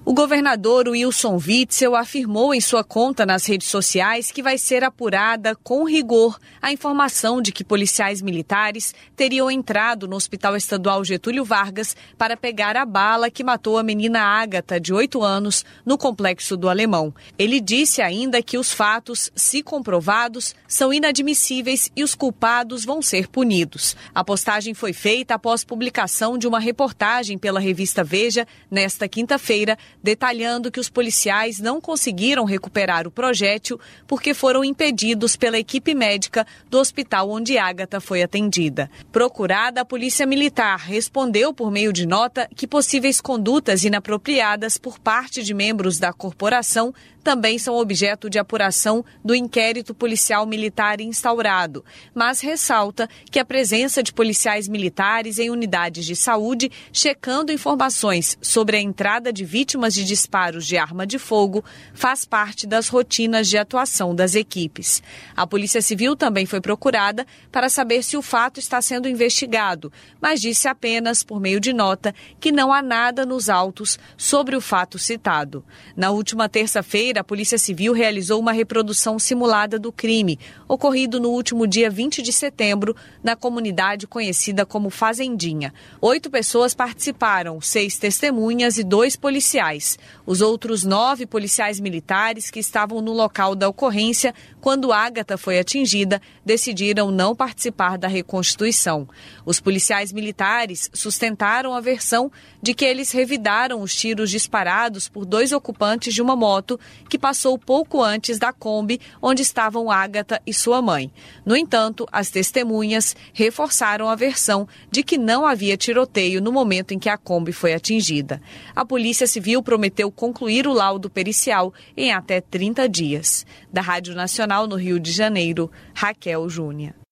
O governador Wilson Witzel afirmou em sua conta nas redes sociais que vai ser apurada com rigor a informação de que policiais militares teriam entrado no Hospital Estadual Getúlio Vargas para pegar a bala que matou a menina Ágata, de 8 anos, no Complexo do Alemão. Ele disse ainda que os fatos, se comprovados, são inadmissíveis e os culpados vão ser punidos. A postagem foi feita após publicação de uma reportagem pela revista Veja, nesta quinta-feira, detalhando que os policiais não conseguiram recuperar o projétil porque foram impedidos pela equipe médica do hospital onde Ágata foi atendida. Procurada, a Polícia Militar respondeu por meio de nota que possíveis condutas inapropriadas por parte de membros da corporação também são objeto de apuração do inquérito policial militar instaurado, mas ressalta que a presença de policiais militares em unidades de saúde checando informações sobre a entrada de vítimas de disparos de arma de fogo faz parte das rotinas de atuação das equipes. A Polícia Civil também foi procurada para saber se o fato está sendo investigado, mas disse apenas, por meio de nota, que não há nada nos autos sobre o fato citado. Na última terça-feira, a Polícia Civil realizou uma reprodução simulada do crime, ocorrido no último dia 20 de setembro, na comunidade conhecida como Fazendinha. 8 pessoas participaram, 6 testemunhas e 2 policiais. Os outros 9 policiais militares que estavam no local da ocorrência quando Ágata foi atingida decidiram não participar da reconstituição. Os policiais militares sustentaram a versão de que eles revidaram os tiros disparados por 2 ocupantes de uma moto que passou pouco antes da Kombi onde estavam Ágata e sua mãe. No entanto, as testemunhas reforçaram a versão de que não havia tiroteio no momento em que a Kombi foi atingida. A Polícia Civil prometeu concluir o laudo pericial em até 30 dias. Da Rádio Nacional no Rio de Janeiro, Raquel Júnior.